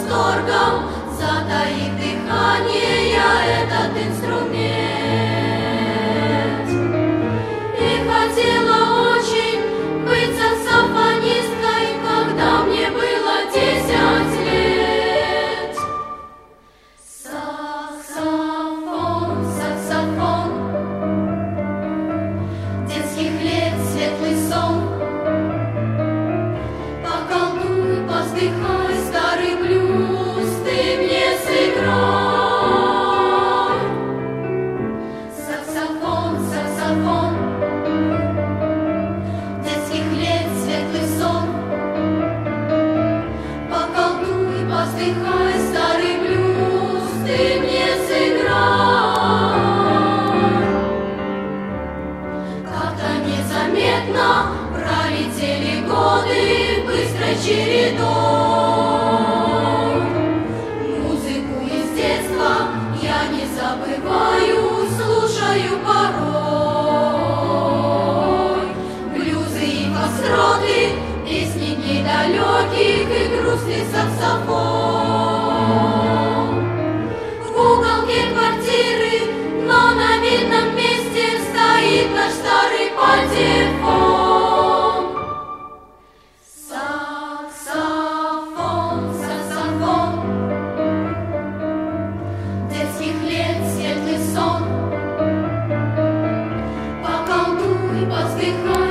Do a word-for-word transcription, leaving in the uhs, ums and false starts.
восторгом, затаив дыхание этот инструмент. И хотела очень быть саксофонисткой, когда мне было десять лет. Саксофон, саксофон, детских лет светлый сон. Поколдуй, повздыхай, старый блюз, ты мне сыграй. Саксофон, саксофон, детских лет светлый сон. Поколдуй, повздыхай, старый блюз, ты мне сыграй. Как-то незаметно пролетели годы быстрой чередой. Музыку из детства я не забываю, слушаю порой. Блюзы и фокстроты, песни дней далеких и грустный саксофон. В уголке квартиры, но на видном месте стоит наш старый патефон. Саксофон, саксофон, детских лет светлый сон. Поколдуй, повздыхай,